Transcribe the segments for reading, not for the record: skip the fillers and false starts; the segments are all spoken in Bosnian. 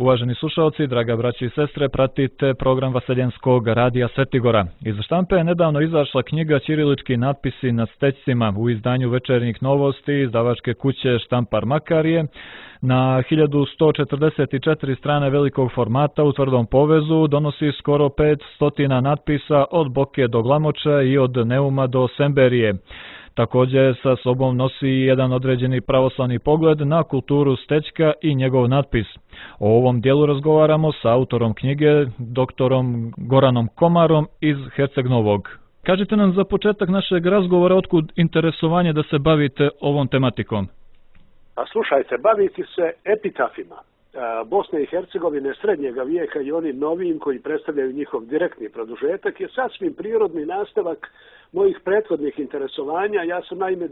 Uvaženi slušalci, draga braći i sestre, pratite program Vaseljenskog radija Svetigora. Iz štampe je nedavno izašla knjiga Ćirilički natpisi na stećcima u izdanju Večernjih novosti izdavačke kuće Štampar Makarije. Na 1144 strane velikog formata u tvrdom povezu donosi skoro 500 natpisa od Boke do Glamoča i od Neuma do Semberije. Također sa sobom nosi jedan određeni pravoslavni pogled na kulturu stećka i njegov natpis. O ovom dijelu razgovaramo sa autorom knjige, doktorom Goranom Komarom iz Herceg Novog. Kažite nam za početak našeg razgovora otkud interesovanje da se bavite ovom tematikom. A slušajte, baviti se epitafima Bosne i Hercegovine srednjega vijeka i onim novijim koji predstavljaju njihov direktni produžetak je sasvim prirodni nastavak mojih prethodnih interesovanja. Ja sam naime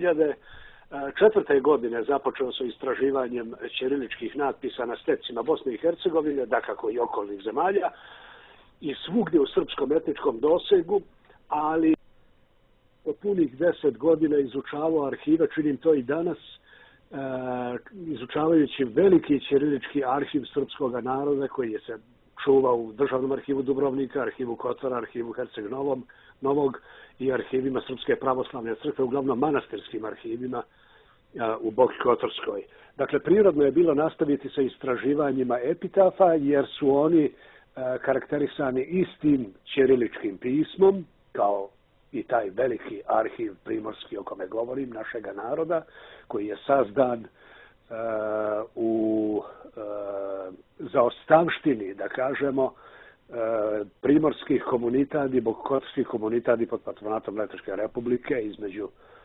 2004. godine započeo sa istraživanjem ćiriličkih natpisa na stecima Bosne i Hercegovine, dakako i okolnih zemalja, i svugdje u srpskom etničkom dosegu, ali po punih 10 godina izučavao arhive, činim to i danas, izučavajući veliki ćirilički arhiv srpskog naroda koji je se čuvao u Državnom arhivu Dubrovnika, arhivu Kotora, arhivu Herceg Novog i arhivima Srpske pravoslavne crkve, uglavnom manastirskim arhivima u Boki Kotorskoj. Dakle, prirodno je bilo nastaviti sa istraživanjima epitafa jer su oni karakterisani istim ćiriličkim pismom, kao i taj veliki arhiv primorski o kome govorim, našega naroda, koji je sazdan u zaostavštini, da kažemo, primorskih komunitadi, bokokotorskih komunitadi pod patronatom Leteške republike između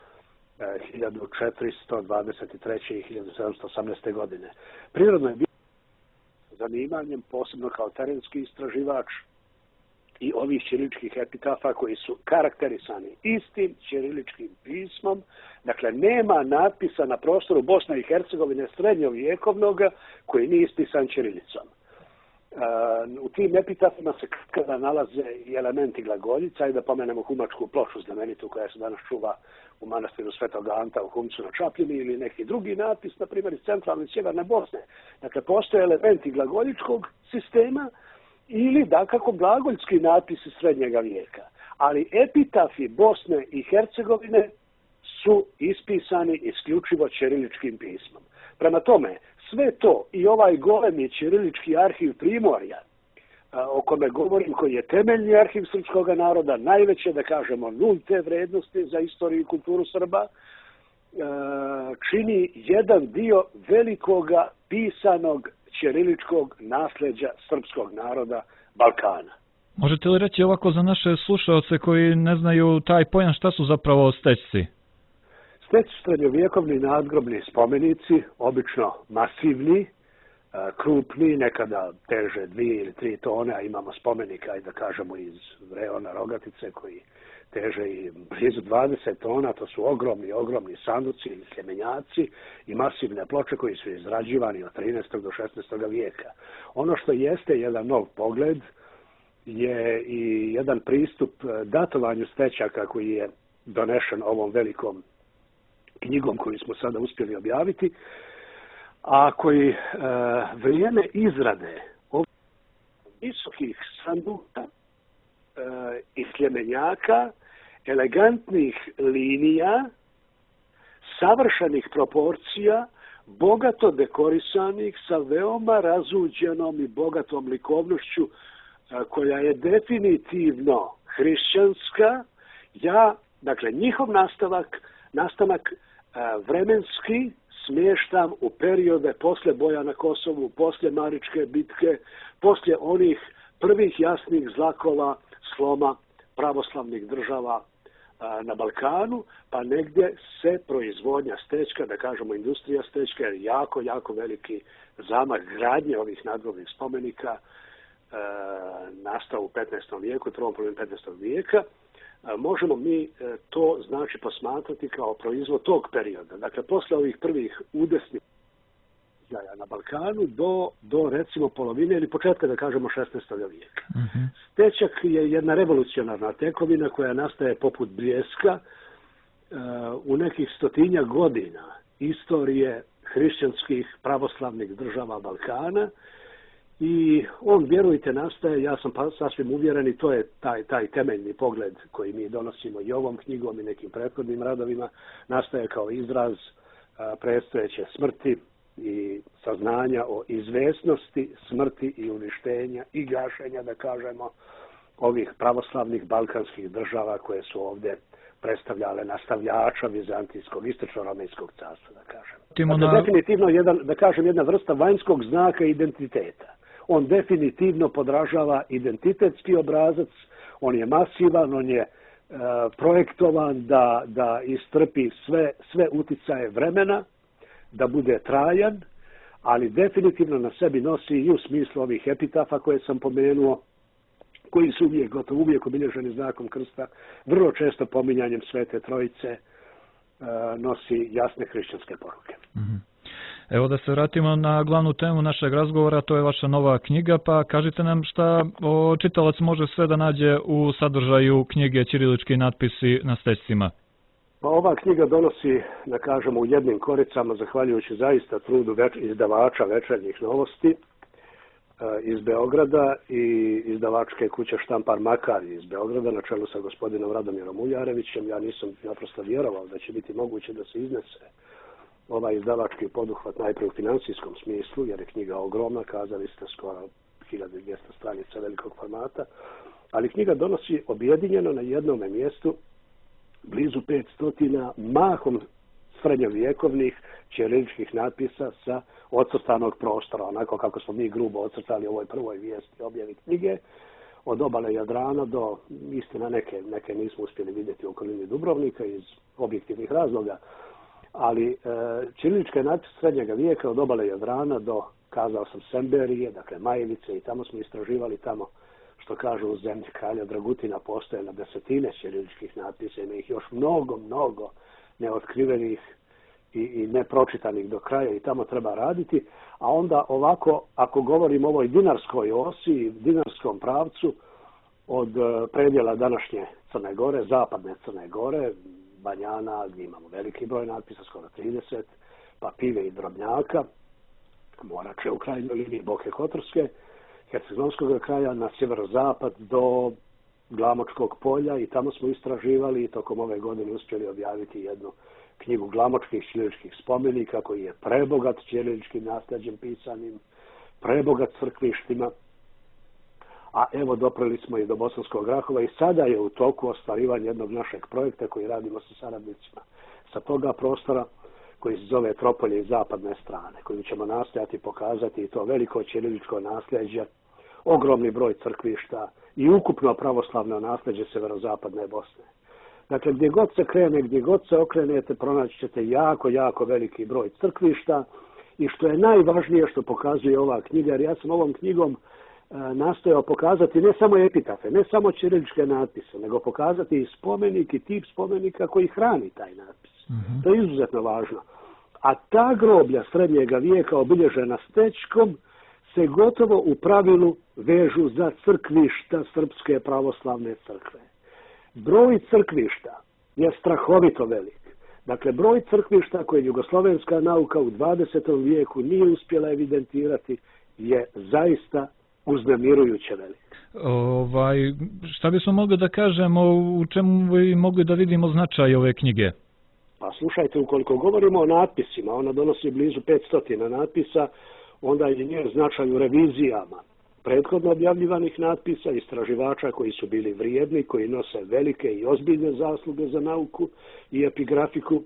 1423. i 1718. godine. Prirodno je bilo zanimanjem, posebno kao terenski istraživač, i ovih ćiriličkih epitafa koji su karakterisani istim ćiriličkim pismom. Dakle, nema natpisa na prostoru Bosne i Hercegovine srednjovjekovnog koji nije ispisan ćirilicom. U tim epitafima se kada nalaze i elementi glagoljica, i da pomenemo humačku ploču znamenitu koja se danas čuva u manastiru Svetog Anta u Humcu na Čapljini ili neki drugi natpis, na primjer iz centralne i sjeverne Bosne. Dakle, postoje elementi glagoljičkog sistema ili dakako glagoljski natpisi srednjega vijeka. Ali epitafi Bosne i Hercegovine su ispisani isključivo ćiriličkim pismom. Prema tome, sve to i ovaj golemi ćirilički arhiv Primorja, o kome govorim, koji je temeljni arhiv srpskog naroda, najveće, da kažemo, nulte vrednosti za istoriju i kulturu Srba, čini jedan dio velikoga pisanog ćiriličkog nasljeđa srpskog naroda Balkana. Možete li reći ovako za naše slušaoce koji ne znaju taj pojam, šta su zapravo stećci? Stećci su srednjovjekovni nadgrobni spomenici, obično masivni, krupni, nekada teže 2 ili 3 tone, a imamo spomenika, i da kažemo iz Vreona Rogatice, koji teže i blizu 20 tona. To su ogromni sanduci ili sljemenjaci i masivne ploče koji su izrađivani od 13. do 16. vijeka. Ono što jeste jedan nov pogled je i jedan pristup datovanju stećaka koji je donešen ovom velikom knjigom koju smo sada uspjeli objaviti, a koji vrijeme izrade ovih visokih sanduka i sljemenjaka, elegantnih linija, savršenih proporcija, bogato dekorisanih sa veoma razuđenom i bogatom likovnošću koja je definitivno hrišćanska. Dakle, njihov nastanak vremenski smještam u periode poslije boja na Kosovu, poslije Maričke bitke, poslije onih prvih jasnih znakova sloma pravoslavnih država na Balkanu, pa negdje se proizvodnja stećka, da kažemo industrija stećka, je jako veliki zamah gradnje ovih nadgrobnih spomenika nastao u 15. vijeku, prvom polovini 15. vijeka. Možemo mi to znači posmatrati kao proizvod tog perioda. Dakle, posle ovih prvih udesnih na Balkanu do recimo polovine ili početka, da kažemo, 16. vijeka. Stećak je jedna revolucionarna tekovina koja nastaje poput bljeska u nekih 100 godina istorije hrišćanskih pravoslavnih država Balkana I on, vjerujte, nastaje, ja sam sasvim uvjeren, i to je taj temeljni pogled koji mi donosimo i ovom knjigom i nekim prethodnim radovima, nastaje kao izraz predstojeće smrti i saznanja o izvesnosti smrti i uništenja i gašenja, da kažemo, ovih pravoslavnih balkanskih država koje su ovdje predstavljale nastavljača Vizantijskog, istočno-romenskog carstva, da kažem. Dakle, definitivno jedna vrsta vanjskog znaka identiteta. On definitivno podražava identitetski obrazac, on je masivan, on je projektovan da istrpi sve uticaje vremena, da bude trajan, ali definitivno na sebi nosi i u smislu ovih epitafa koje sam pomenuo, koji su gotovo uvijek obilježeni znakom krsta, vrlo često pominjanjem Svete Trojice, nosi jasne hrišćanske poruke. Evo da se vratimo na glavnu temu našeg razgovora, to je vaša nova knjiga, pa kažite nam šta čitalac može sve da nađe u sadržaju knjige Ćirilički natpisi na stećcima. Pa ova knjiga donosi, da kažemo, u jednim koricama, zahvaljujući zaista trudu izdavača Večernjih novosti iz Beograda i izdavačke kuće Štampar Makar iz Beograda na čelu sa gospodinom Radomjerom Uljarevićem. Ja nisam naprosto vjerovao da će biti moguće da se iznese ovaj izdavački poduhvat najprije u financijskom smislu, jer je knjiga ogromna, kazali ste skoro 1200 stranica velikog formata, ali knjiga donosi objedinjeno na jednom mjestu blizu 500 mahom srednjovjekovnih ćiriličkih natpisa sa ocrtanog prostora, onako kako smo mi grubo ocrtali u ovoj prvoj vijesti objavi knjige, od obale Jadrana do, istina, neke nismo uspjeli vidjeti u okolini Dubrovnika iz objektivnih razloga, ali ćiriličke natpise srednjega vijeka od obale Jadrana do, kazao sam, Semberije, dakle Majevice, i tamo smo istraživali, tamo, što kažu, u zemlji kralja Dragutina postoje na desetine ćiriličkih natpisa, ima ih još mnogo neotkrivenih i nepročitanih do kraja, i tamo treba raditi. A onda ovako, ako govorimo o ovoj dinarskoj osi, dinarskom pravcu, od predjela današnje Crne Gore, zapadne Crne Gore, Banjana, gdje imamo veliki broj natpisa, skoro 30, pa Pive i Drobnjaka, Morače u krajnjoj liniji, Boke Kotorske, Hercegovskog kraja na sjeverozapad do Glamočkog polja, i tamo smo istraživali i tokom ove godine uspjeli objaviti jednu knjigu glamočkih ćiriličkih spomenika koji je prebogat ćiriličkim nasljeđem pisanim, prebogat crkvištima. A evo, dopreli smo i do Bosanskog Grahova i sada je u toku ostvarivanje jednog našeg projekta koji radimo sa saradnicima sa toga prostora, koji se zove Tropolje iz zapadne strane, koji ćemo nastojati pokazati i to veliko ćiriličko nasljeđe, ogromni broj crkvišta i ukupno pravoslavno nasljeđe severozapadne Bosne. Dakle, gdje god se krene, gdje god se okrenete, pronaći ćete jako veliki broj crkvišta, i što je najvažnije što pokazuje ova knjiga, jer ja sam ovom knjigom nastojao pokazati ne samo epitafe, ne samo ćiriličke natpise, nego pokazati i spomenik i tip spomenika koji hrani taj natpis. To je izuzetno važno. A ta groblja srednjega vijeka obilježena stečkom se gotovo u pravilu vežu za crkvišta Srpske pravoslavne crkve. Broj crkvišta je strahovito velik. Dakle, broj crkvišta koje jugoslovenska nauka u 20. vijeku nije uspjela evidentirati je zaista uznemirujuće velik. Šta bismo mogli da kažemo, u čemu bi mogli da vidimo značaj ove knjige? Pa slušajte, ukoliko govorimo o natpisima, ona donosi blizu 500 natpisa, onda je njen značaj u revizijama prethodno objavljivanih natpisa, istraživača koji su bili vrijedni, koji nose velike i ozbiljne zasluge za nauku i epigrafiku,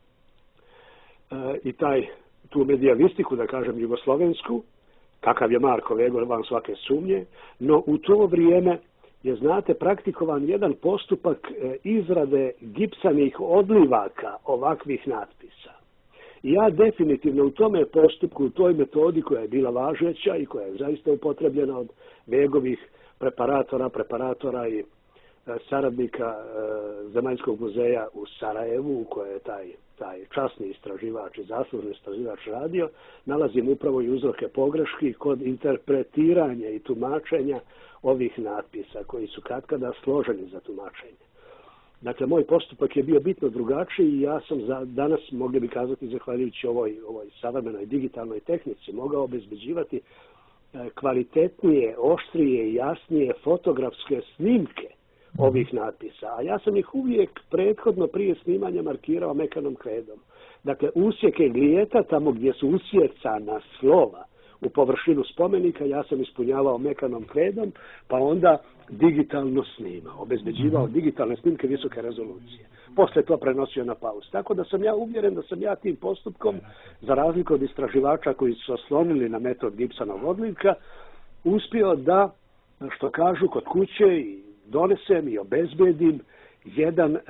i tu medijavistiku, da kažem, jugoslovensku, kakav je Marko Vegor van svake sumnje, no u to vrijeme je, znate, praktikovan jedan postupak izrade gipsanih odlivaka ovakvih natpisa. I ja definitivno u tome postupku, u toj metodi koja je bila važeća i koja je zaista upotrebljena od Vegovih preparatora i saradnika Zemaljskog muzeja u Sarajevu, u kojoj je taj časni istraživač i zaslužni istraživač radio, nalazim upravo i uzroke pogreški kod interpretiranja i tumačenja ovih natpisa, koji su katkada složeni za tumačenje. Dakle, moj postupak je bio bitno drugačiji i ja sam danas, mogli bi kazati, zahvaljujući ovoj savremenoj digitalnoj tehnici, mogao obezbeđivati kvalitetnije, oštrije i jasnije fotografske snimke ovih natpisa, a ja sam ih uvijek prethodno prije snimanja markirao mekanom kredom. Dakle, usjeke glijeta, tamo gdje su usjecana slova u površinu spomenika, ja sam ispunjavao mekanom kredom, pa onda digitalno snimao, obezbeđivao digitalne snimke visoke rezolucije. Poslije to prenosio na pauz. Tako da sam ja uvjeren da sam ja tim postupkom, za razliku od istraživača koji su oslonili na metod Gibsonovog odlivka, uspio da, što kažu, kod kuće i donesem i obezbedim jedan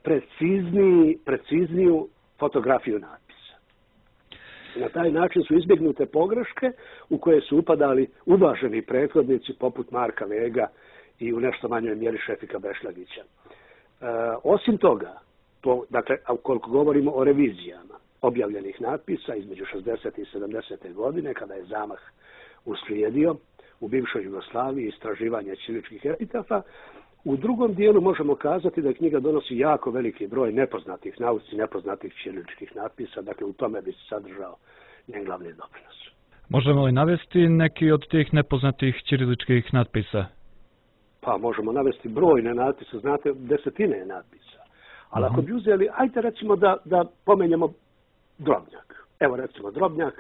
precizniju fotografiju natpisa. Na taj način su izbjegnute pogreške u koje su upadali uvaženi prethodnici poput Marka Vega i u nešto manjoj mjeri Šefika Bešlagića. Osim toga, dakle, ukoliko govorimo o revizijama objavljenih natpisa između 60. i 70. godine, kada je zamah uslijedio u bivšoj Jugoslaviji istraživanje ćiriličkih epitafa, u drugom dijelu možemo kazati da knjiga donosi jako veliki broj nepoznatih nauci, nepoznatih ćiriličkih natpisa, dakle u tome bi se sadržao njen glavni doprinos. Možemo li navesti neki od tih nepoznatih ćiriličkih natpisa? Pa možemo navesti brojne natpise, znate, desetine natpisa. Ali ako bi uzeli, ajde recimo da pomenjemo Drobnjak. Evo recimo Drobnjak.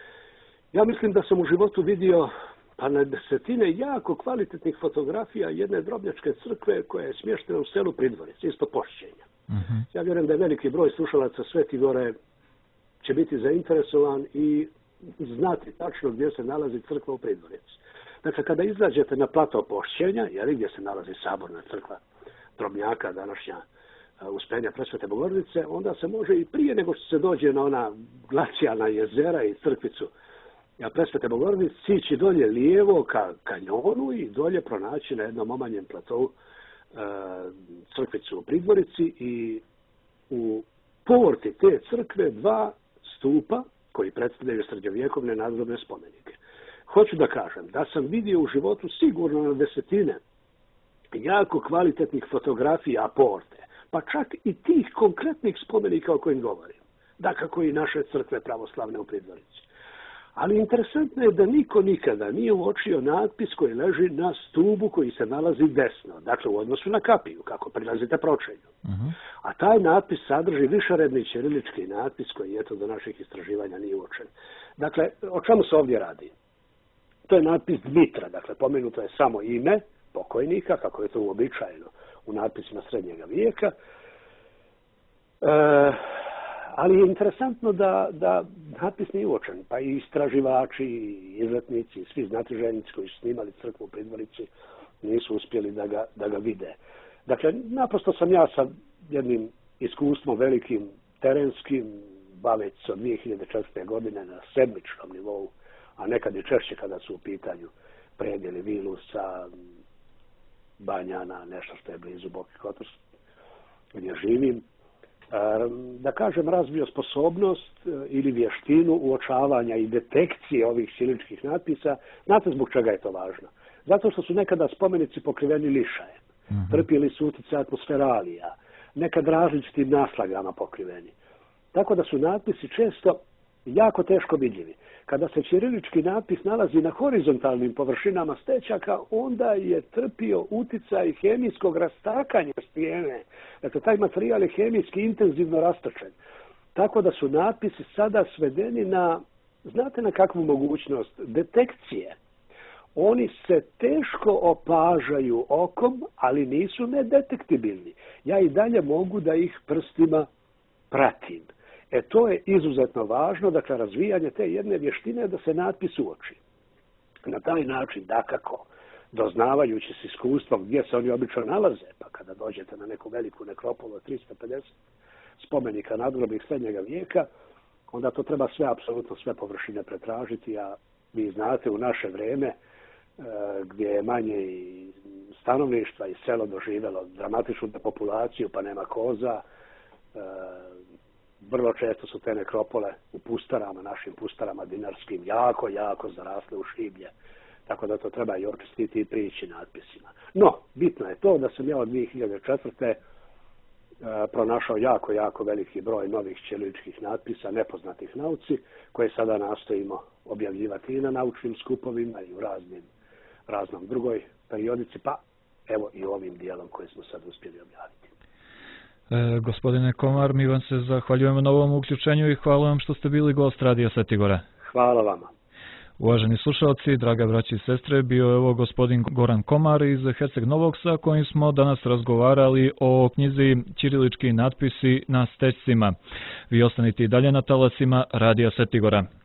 Ja mislim da sam u životu vidio pa na desetine jako kvalitetnih fotografija jedne drobnjačke crkve koja je smještena u selu Pridvorici, isto Pošćenja. Ja vjerujem da je veliki broj slušalaca Svetigore će biti zainteresovan i znati tačno gdje se nalazi crkva u Pridvorici. Dakle, kada izađete na plato Pošćenja, gdje se nalazi saborna crkva Drobnjaka, današnja Uspenja Presvete Bogorodice, onda se može i prije nego što se dođe na ona glacijalna jezera i crkvicu Presvete Bogorodice, sići dolje lijevo ka kanjonu i dolje pronaći na jednom omanjem platovu crkvicu u Pridvorici i u porti te crkve dva stupa koji predstavljaju srednjovjekovne nadgrobne spomenike. Hoću da kažem da sam vidio u životu sigurno na desetine jako kvalitetnih fotografija porte, pa čak i tih konkretnih spomenika o kojim govorim. Dakako i naše crkve pravoslavne u Pridvorici. Ali interesantno je da niko nikada nije uočio natpis koji leži na stubu koji se nalazi desno, dakle u odnosu na kapiju, kako prilazite pročenju. A taj natpis sadrži višeredni ćirilički natpis koji eto do naših istraživanja nije uočen. Dakle, o čemu se ovdje radi? To je natpis Dmitra, dakle pomenuto je samo ime pokojnika, kako je to uobičajeno u natpisima srednjega vijeka. Ali je interesantno da natpis nije uočen, pa i istraživači, i izletnici, i svi znatiželjnici koji su snimali crkvu u Pridvorici nisu uspjeli da ga vide. Dakle, naprosto sam ja sa jednim iskustvom velikim terenskim, baveći se od 2004. godine na sedmičnom nivou, a nekad i češće kada su u pitanju predjeli Vilusa, Banjana, nešto što je blizu Boki Kotorske, gdje živim, da kažem, razvio sposobnost ili vještinu uočavanja i detekcije ovih ćiriličkih natpisa. Znate zbog čega je to važno? Zato što su nekada spomenici pokriveni lišajem, trpjeli su utjecaj atmosferalija, nekad različitim naslagama pokriveni. Tako da su natpisi često jako teško vidljivi. Kada se ćirilički natpis nalazi na horizontalnim površinama stečaka, onda je trpio utjecaj hemijskog rastakanja stijene. Dakle, taj materijal je hemijski intenzivno rastočen. Tako da su natpisi sada svedeni na, znate na kakvu mogućnost? Detekcije. Oni se teško opažaju okom, ali nisu nedetektibilni. Ja i dalje mogu da ih prstima pratim. To je izuzetno važno, dakle, razvijanje te jedne vještine da se natpis uoči. Na taj način, dakako, doznavajući s iskustvom gdje se oni obično nalaze, pa kada dođete na neku veliku nekropolu od 350 spomenika nadgrobnih srednjega vijeka, onda to treba apsolutno sve površine pretražiti, a vi znate u naše vrijeme gdje je manje i stanovništva i selo doživjelo dramatičnu depopulaciju, pa nema koza, vrlo često su te nekropole u pustarama, našim pustarama dinarskim, jako zarasle u šiblje. Tako da to treba i očistiti i prići natpisima. No, bitno je to da sam ja od 2004. pronašao jako veliki broj novih ćiriličkih natpisa, nepoznatih nauci, koje sada nastojimo objavljivati i na naučnim skupovima i u raznom drugoj periodici, pa evo i ovim dijelom koje smo sad uspjeli objaviti. Gospodine Komar, mi vam se zahvaljujemo na ovom uključenju i hvala vam što ste bili gost Radija Sveti Gora. Hvala vama. Uvaženi slušalci, draga braći i sestre, bio je ovo gospodin Goran Komar iz Herceg Novog, sa kojim smo danas razgovarali o knjizi Ćirilički natpisi na stećcima. Vi ostanite i dalje na talasima Radija Sveti Gora.